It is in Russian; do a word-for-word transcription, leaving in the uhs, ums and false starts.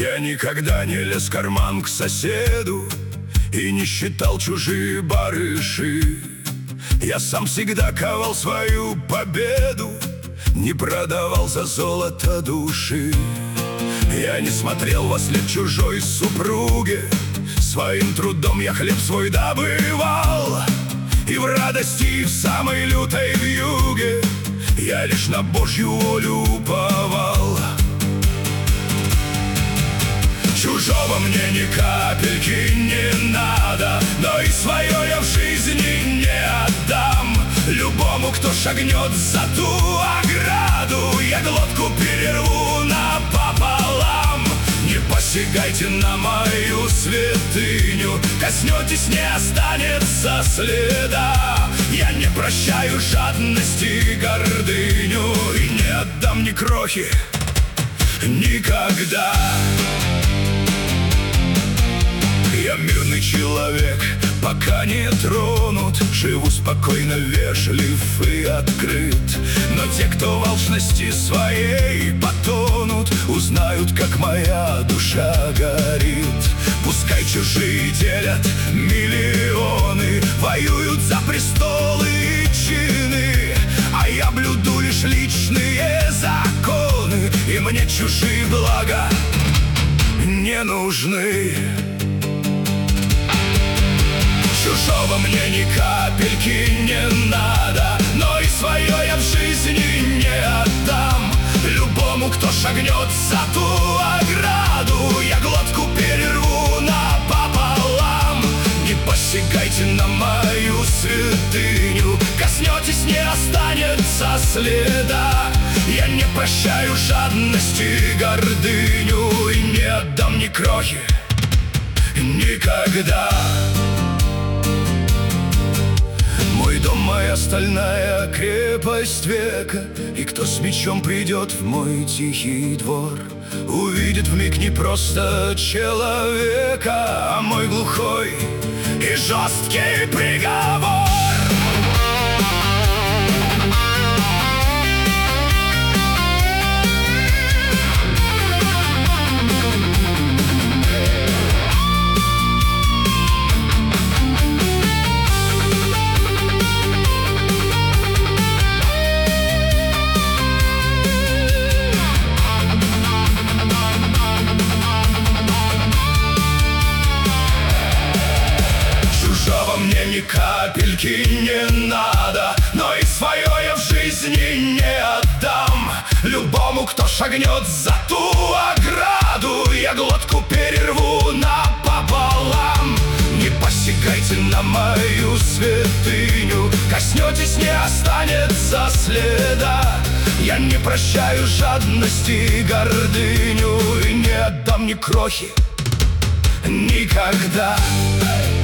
Я никогда не лез в карман к соседу и не считал чужие барыши. Я сам всегда ковал свою победу, не продавал за золото души. Я не смотрел вослед чужой супруге, своим трудом я хлеб свой добывал. И в радости, и в самой лютой вьюге я лишь на Божью волю уповал. Чужого мне ни капельки не надо, но и свое я в жизни не отдам. Любому, кто шагнет за ту ограду, я глотку перерву напополам. Не посягайте на мою святыню, коснетесь, не останется следа. Я не прощаю жадность и гордыню и не отдам ни крохи никогда. Я мирный человек, пока не тронут, живу спокойно, вежлив и открыт. Но те, кто в алчности своей потонут, узнают, как моя душа горит. Пускай чужие делят миллионы, воюют за престолы и чины, а я блюду лишь личные законы, и мне чужие блага не нужны. Чужого мне ни капельки не надо, но и свое я в жизни не отдам. Любому, кто шагнет за ту ограду, я глотку перерву напополам. Не посягайте на мою святыню, коснетесь, не останется следа. Я не прощаю жадность и гордыню и не отдам ни крохи никогда. Мой дом, моя стальная крепость века, и кто с мечом придет в мой тихий двор, увидит вмиг не просто человека, а мой глухой и жесткий приговор. Мне ни капельки не надо, но и свое я в жизни не отдам. Любому, кто шагнет за ту ограду, я глотку перерву напополам. Не посягайте на мою святыню, коснетесь, не останется следа. Я не прощаю жадность и гордыню и не отдам ни крохи никогда.